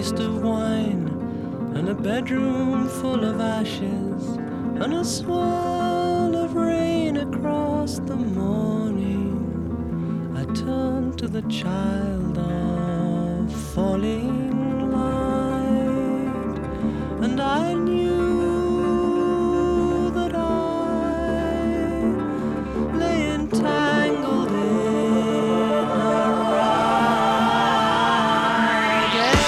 taste of wine, and a bedroom full of ashes, and a swirl of rain across the morning. I turned to the child of falling light, and I knew that I lay entangled in a ragged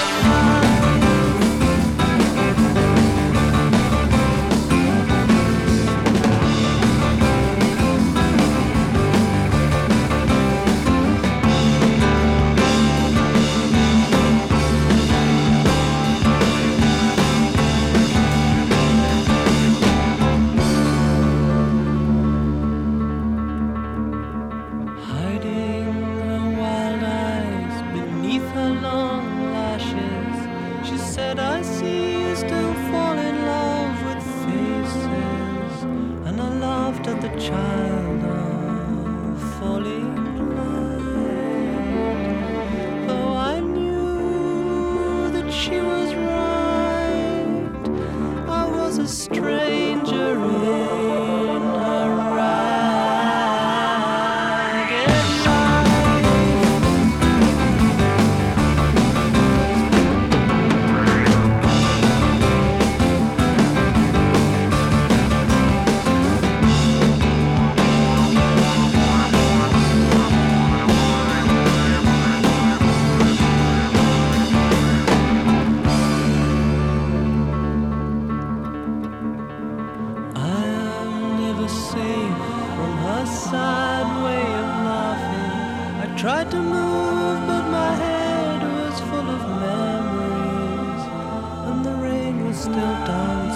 hiding her wild eyes beneath her long lashes. She said, I see you still fall in love with faces. And I laughed at the child of falling light, though I knew that she was right. I was a stranger in her ragged life. I am never safe from her sad way of laughing. I tried to move, but my head was full of memories, and the rain was still dancing